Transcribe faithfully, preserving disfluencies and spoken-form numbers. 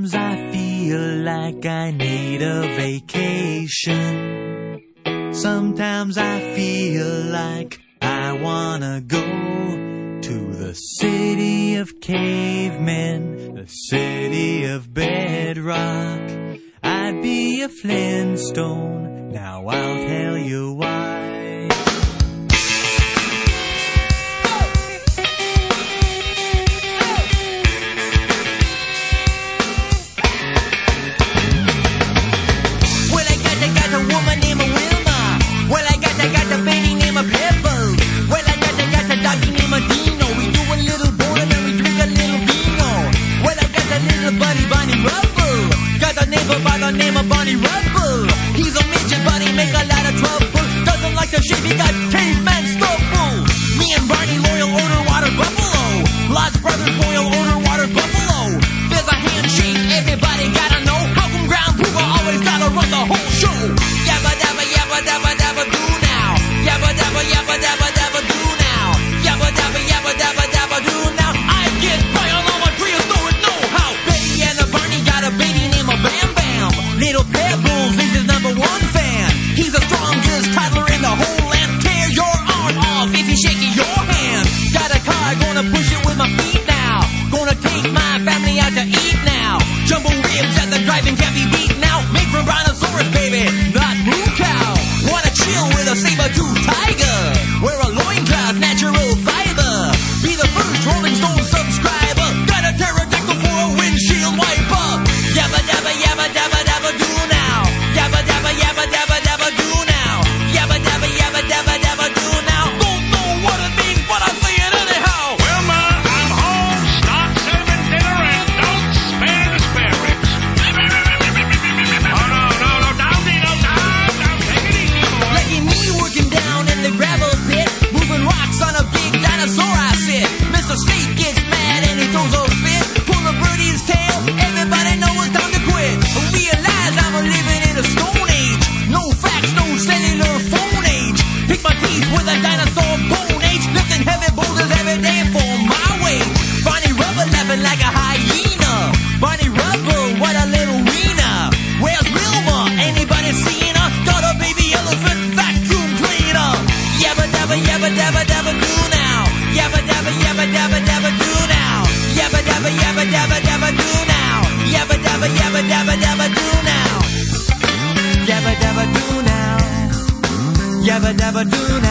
Sometimes I feel like I need a vacation. Sometimes I feel like I wanna go to the city of cavemen, the city of bedrock. I'd be a Flintstone, now I'll tell you why. By the name of Barney Rubble. He's a midget, but he make a lot of trouble. Doesn't like to shave, he got caveman stubble. Me and Barney loyal order water buffalo. Lost brothers loyal order water buffalo. There's a handshake, everybody gotta know. How come Ground Pooper always gotta run the whole show? Yabba dabba yabba dabba dabba do now. Yabba dabba yabba dabba dabba do now. Yabba dabba yabba dabba dabba do now. I get by on all my prehistoric know-how. Betty and the Barney got a baby named a Bam Bam. Little Pebbles is his number one fan. He's the strongest toddler in the whole land. Tear your arm off if you shake your hand. Got a car, gonna push it with my feet now. Gonna take my family out to eat now. Jumbo ribs at the drive-in can't be beaten out. Made from Brontosaurus, baby, not moo cow. Wanna chill with a saber-toothed tiger. Wear a loincloth, natural fiber. Be the first Rolling Stone subscriber. Got a pterodactyl for a windshield wiper. Yabba dabba yabba dabba dabba do now. Yabba dabba yabba dabba dabba do now. Yabba dabba yabba dabba dabba do now. Don't know what it means, but I say it anyhow. Well, Ma, I'm home. Stop serving dinner and don't spare the spare ribs. Oh, no, no, no, down, Dino, down, down. Take it easy, boy. Lucky me working down in the gravel pit, moving rocks on a big dinosaur I sit. Mister Snake gets mad and he throws a fit. Pull a birdie's tail, everybody know it's time to quit. Realize I'm living in a stone age. No facts, no cellular phone age. Pick my teeth with a dinosaur bone age. Lifting heavy boulders every day for my weight. Barney Rubble laughing like a hyena. Barney Rubble, what a little wiener. Where's Wilma? Anybody seen her? Got a baby elephant vacuum cleaner. Yabba dabba yabba dabba dabba do now. Yabba dabba yabba dabba dabba do now. Yabba dabba yabba dabba dabba do now. Yabba dabba yabba dabba dabba do now. Yabba dabba do now. Yabba dabba do now.